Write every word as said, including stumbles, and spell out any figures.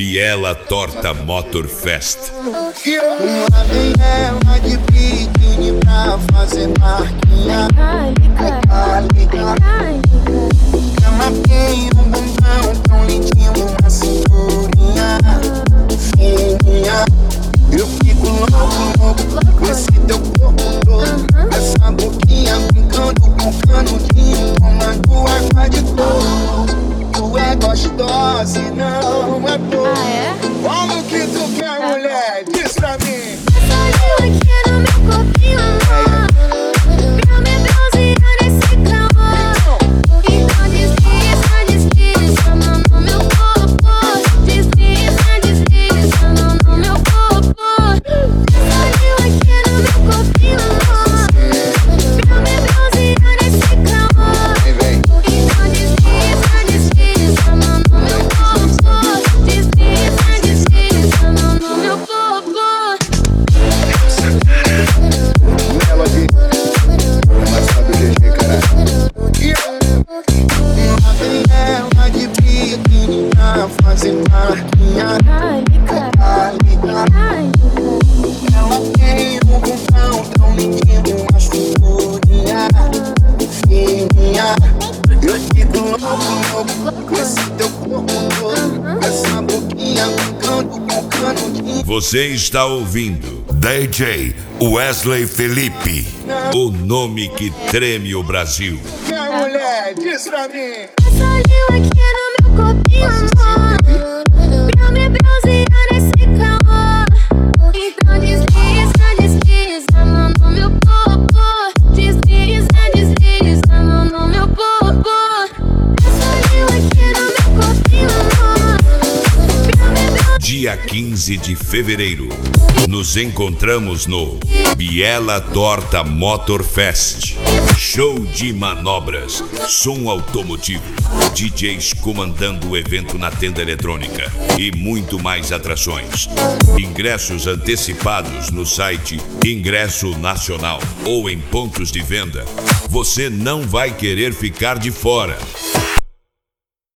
Biela Torta Motor Fest. Uma vem ela de biquíni pra fazer marquinha. Ela tem um bumbum tão lindinho, uma cinturinha fininha. Eu fico louco, louco com esse teu corpo todo. Essa boquinha brincando com canudinho, tomando água de coco. Tu é gostosa e não é boa. Ah, é? Como que tu quer, mulher? Diz pra mim. Essa língua aqui no meu corpinho, amor, pra me bronzear nesse calor. Então desliza, desliza, mão no meu corpo. Desliza, desliza, mão no meu corpo. Essa língua aqui no meu corpinho, amor, pra me bronzear nesse calor. Então desliza, desliza, mão no meu corpo. Desliza, desliza, mão no meu corpo. Melody, mas sabe o G G, caralho. Uma vem ela de biquíni pra fazer marquinha. Ela tem um bumbum tão lindinho, uma cinturinha fininha. Eu fico louco, louco com esse teu corpo todo. Essa boquinha brincando com canudinho. Você está ouvindo D J Wesley Felipe. o nome que treme o Brasil. Minha mulher, diz pra mim. Essa língua aqui no meu corpinho, amor, pra me bronzear nesse calor. Então desliza, desliza, mão no meu corpo. Desliza, desliza, mão no meu corpo. Essa língua aqui no meu corpinho, amor, pra me bronzear. Dia quinze de fevereiro, nos encontramos no Biela Torta Motor Fest. Show de manobras, som automotivo, D Js comandando o evento na tenda eletrônica e muito mais atrações. Ingressos antecipados no site Ingresso Nacional ou em pontos de venda. Você não vai querer ficar de fora.